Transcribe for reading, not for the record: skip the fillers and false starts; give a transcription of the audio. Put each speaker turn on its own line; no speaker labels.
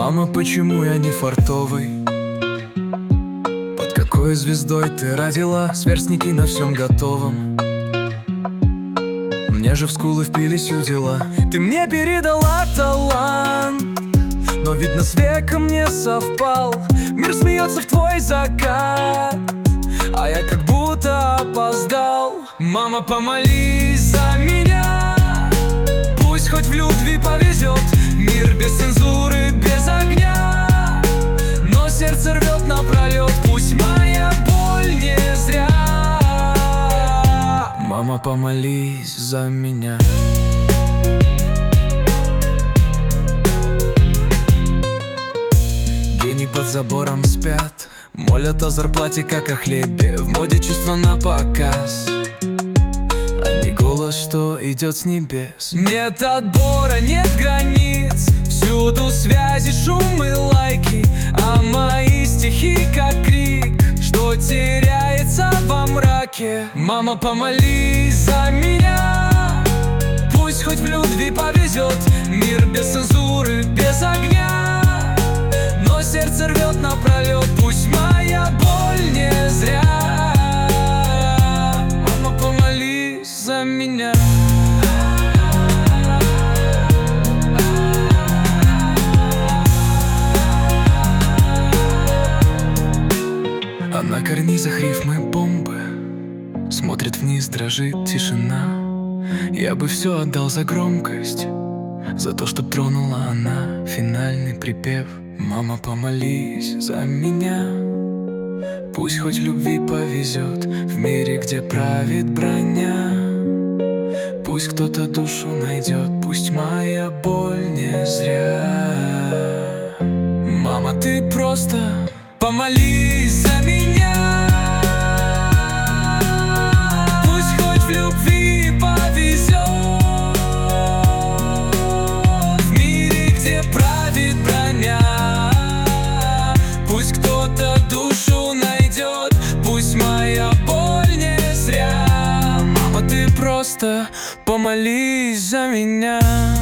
Мама, почему я не фартовый? Под какой звездой ты родила? Сверстники на всем готовом. Мне же в скулы впились удила. Ты мне передала талант, но видно с веком не совпал. Мир смеется в твой закат, а я как будто опоздал. Мама, помолись за меня, пусть хоть в любви повезет. Мир без цензуры, без огня, но сердце рвет напролет. Пусть моя боль не зря. Мама, помолись за меня. Гений под забором спят, молят о зарплате, как о хлебе. В моде чувства на показ, а не голос, что идет с небес. Нет отбора, нет границ, всюду связи, шум и лайки, а мои стихи как крик, что теряется во мраке. Мама, помолись за меня, пусть хоть в любви повезет. Мир без цензуры, без огня, но сердце рвет напролет. Пусть моя боль не зря. Мама, помолись за меня. А на карнизах рифмы бомбы, смотрит вниз, дрожит тишина. Я бы все отдал за громкость, за то, что тронула она финальный припев. Мама, помолись за меня, пусть хоть любви повезет. В мире, где правит броня, пусть кто-то душу найдет. Пусть моя боль не зря. Мама, ты просто помолись за меня, пусть хоть в любви повезет. В мире, где правит броня, пусть кто-то душу найдет. Пусть моя боль не зря. Мама, ты просто помолись за меня.